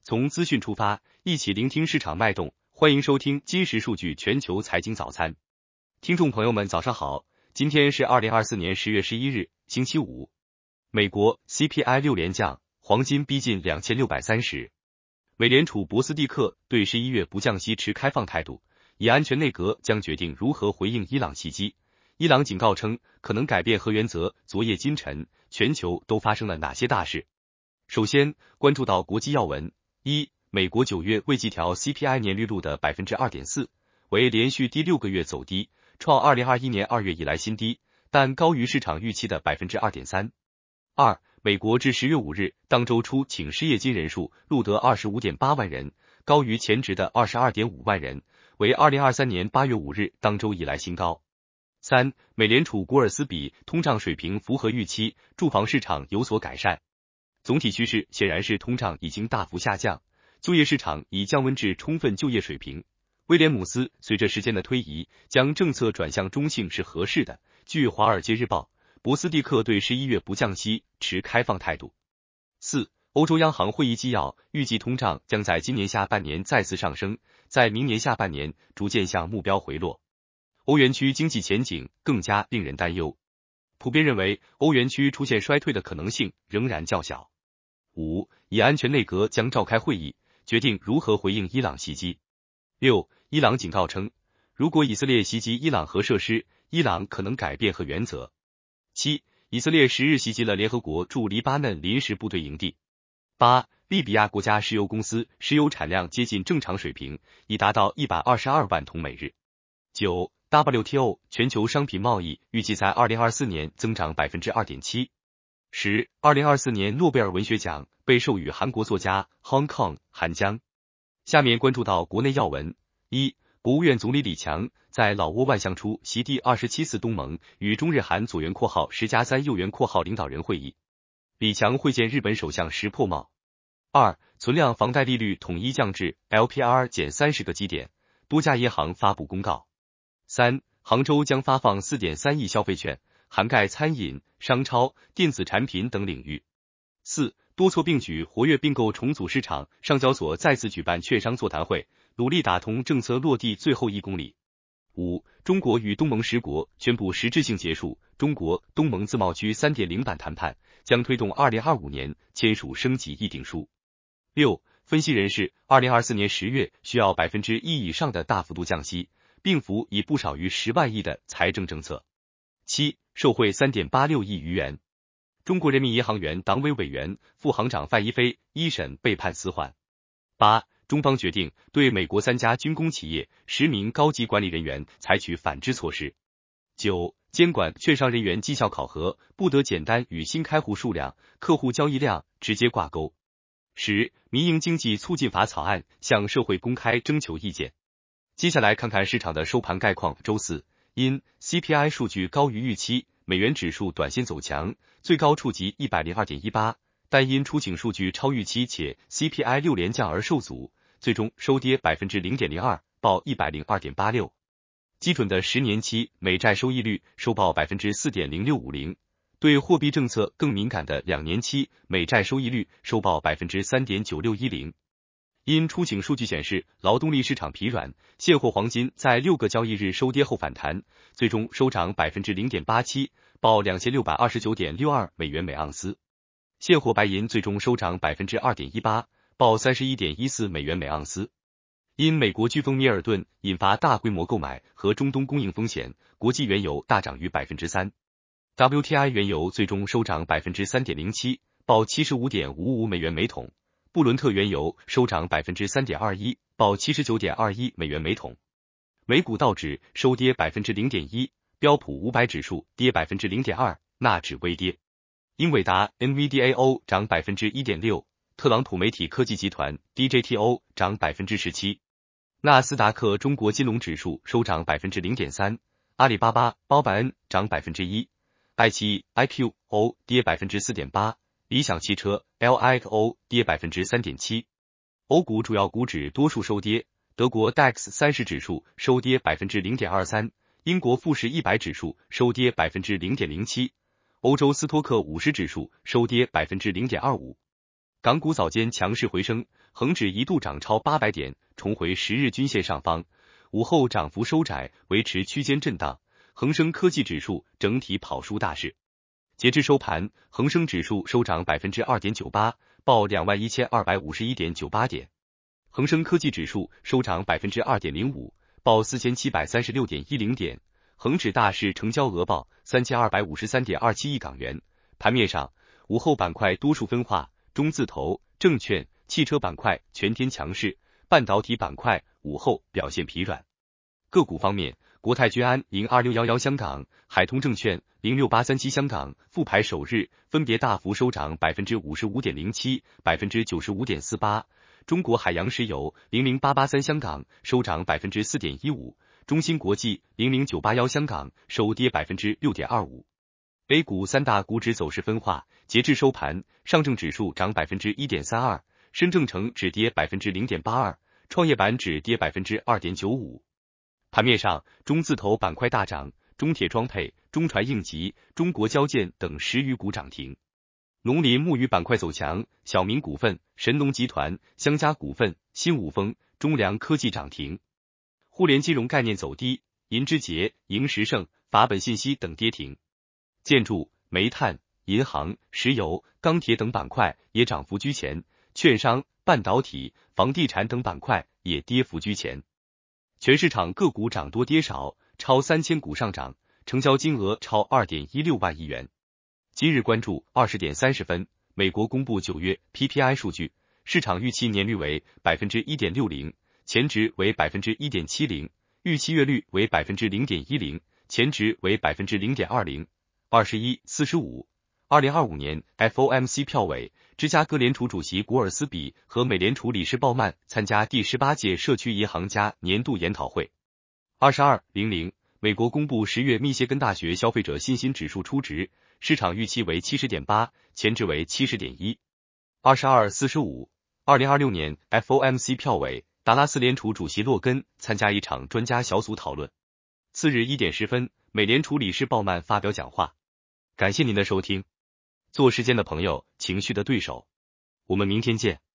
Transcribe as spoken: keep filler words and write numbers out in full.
从资讯出发，一起聆听市场脉动。欢迎收听今时数据全球财经早餐。听众朋友们早上好，今天是二零二四年十月十一日，星期五。美国 C P I 六连降，黄金逼近两千六百三十。美联储博斯蒂克对十一月不降息持开放态度，以安全内阁将决定如何回应伊朗袭击。伊朗警告称可能改变核原则。昨夜今晨，全球都发生了哪些大事？首先关注到国际要闻。一、美国九月未季调 C P I 年率录的 百分之二点四， 为连续第六个月走低，创二零二一年二月以来新低，但高于市场预期的 百分之二点三。二、美国至十月五日当周初请失业金人数录得 二十五点八万人，高于前值的 二十二点五万人，为二零二三年八月五日当周以来新高。三、美联储古尔斯比通胀水平符合预期，住房市场有所改善。总体趋势显然是通胀已经大幅下降，就业市场已降温至充分就业水平。威廉姆斯随着时间的推移，将政策转向中性是合适的。据华尔街日报，博斯蒂克对十一月不降息持开放态度。四、欧洲央行会议纪要预计通胀将在今年下半年再次上升，在明年下半年逐渐向目标回落。欧元区经济前景更加令人担忧，普遍认为欧元区出现衰退的可能性仍然较小。五、以安全内阁将召开会议，决定如何回应伊朗袭击。六、伊朗警告称，如果以色列袭击伊朗核设施，伊朗可能改变核原则。七、以色列十日袭击了联合国驻黎巴嫩临时部队营地。八、利比亚国家石油公司石油产量接近正常水平，已达到一百二十二万桶每日。九、W T O 全球商品贸易预计在二零二四年增长 百分之二点七。十、二零二四年诺贝尔文学奖被授予韩国作家 Hong Kong 韩江。下面关注到国内要闻。一、国务院总理李强在老挝万象出席第二十七次东盟与中日韩左援括号十加三右援括号领导人会议。李强会见日本首相石破茂。二、存量房贷利率统一降至 L P R 减三十个基点，多家银行发布公告。三、杭州将发放 四点三亿消费券，涵盖餐饮、商超、电子产品等领域。四、多措并举活跃并购重组市场，上交所再次举办券商座谈会，努力打通政策落地最后一公里。五、中国与东盟十国宣布实质性结束中国东盟自贸区 三点零 版谈判，将推动二零二五年签署升级议定书。六、分析人士，二零二四年十月需要 百分之一 以上的大幅度降息，并幅以不少于十万亿的财政政策。七、受贿 三点八六亿余元。中国人民银行原党委委员、副行长范一飞一审被判死缓。八、中方决定对美国三家军工企业十名高级管理人员采取反制措施。九、监管券商人员绩效考核不得简单与新开户数量、客户交易量直接挂钩。十、民营经济促进法草案向社会公开征求意见。接下来看看市场的收盘概况。周四，因 C P I 数据高于预期，美元指数短线走强，最高触及 一百零二点一八， 但因出请数据超预期且 C P I 六连降而受阻，最终收跌 百分之零点零二， 报 一百零二点八六。基准的十年期美债收益率收报 百分之四点零六五零， 对货币政策更敏感的两年期美债收益率收报 百分之三点九六一零。因出请数据显示劳动力市场疲软，现货黄金在六个交易日收跌后反弹，最终收涨 百分之零点八七， 报 两千六百二十九点六二美元每盎司。现货白银最终收涨 百分之二点一八， 报 三十一点一四美元每盎司。因美国飓风米尔顿引发大规模购买和中东供应风险，国际原油大涨逾 百分之三。 W T I 原油最终收涨 百分之三点零七， 报 七十五点五五美元每桶。布伦特原油收涨 百分之三点二一， 报 七十九点二一美元每桶。美股道指收跌 百分之零点一， 标普五百指数跌 百分之零点二， 纳指微跌。英伟达 N V D A O 涨 百分之一点六， 特朗普媒体科技集团 D J T O 涨 百分之十七。纳斯达克中国金融指数收涨 百分之零点三， 阿里巴巴、包百恩涨 百分之一， 爱奇艺 I Q O 跌 百分之四点八，理想汽车 L I X O 跌 百分之三点七。 欧股主要股指多数收跌，德国 D A X 三十指数收跌 百分之零点二三， 英国富时一百指数收跌 百分之零点零七， 欧洲斯托克五十指数收跌 百分之零点二五。 港股早间强势回升，恒指一度涨超八百点，重回十日均线上方，午后涨幅收窄，维持区间震荡。恒生科技指数整体跑输大市。截至收盘，恒生指数收涨 百分之二点九八， 报 两万一千二百五十一点九八 点。恒生科技指数收涨 百分之二点零五， 报 四千七百三十六点一零 点。恒指大市成交额报 三千二百五十三点二七亿港元。盘面上，午后板块多数分化，中字头、证券、汽车板块全天强势，半导体板块午后表现疲软。个股方面，国泰君安零二六一一香港、海通证券零六八三七香港复牌首日分别大幅收涨 百分之五十五点零七、百分之九十五点四八，中国海洋石油零零八八三香港收涨 百分之四点一五，中芯国际零零九八一香港收跌 百分之六点二五。A 股三大股指走势分化，截至收盘，上证指数涨 百分之一点三二， 深证成指跌 百分之零点八二， 创业板指跌 百分之二点九五。盘面上，中字头板块大涨，中铁装配、中船应急、中国交建等十余股涨停。农林牧渔板块走强，小明股份、神农集团、香家股份、新五丰、中粮科技涨停。互联金融概念走低，银之杰、盈实盛、法本信息等跌停。建筑、煤炭、银行、石油、钢铁等板块也涨幅居前，券商、半导体、房地产等板块也跌幅居前。全市场个股涨多跌少，超三千股上涨，成交金额超 二点一六万亿元。今日关注二十点三十分，美国公布九月 P P I 数据，市场预期年率为 百分之一点六零， 前值为 百分之一点七零， 预期月率为 百分之零点一零， 前值为 百分之零点二零。二十一、四十五。二零二五年 F O M C 票委，芝加哥联储主席古尔斯比和美联储理事鲍曼参加第十八届社区银行家年度研讨会。二十二、零零。美国公布十月密歇根大学消费者信心指数初值，市场预期为 七十点八， 前值为 七十点一。二十二、四十五。二零二六年 F O M C 票委，达拉斯联储主席洛根参加一场专家小组讨论。次日一点十分，美联储理事鲍曼发表讲话。感谢您的收听。做时间的朋友，情绪的对手。我们明天见。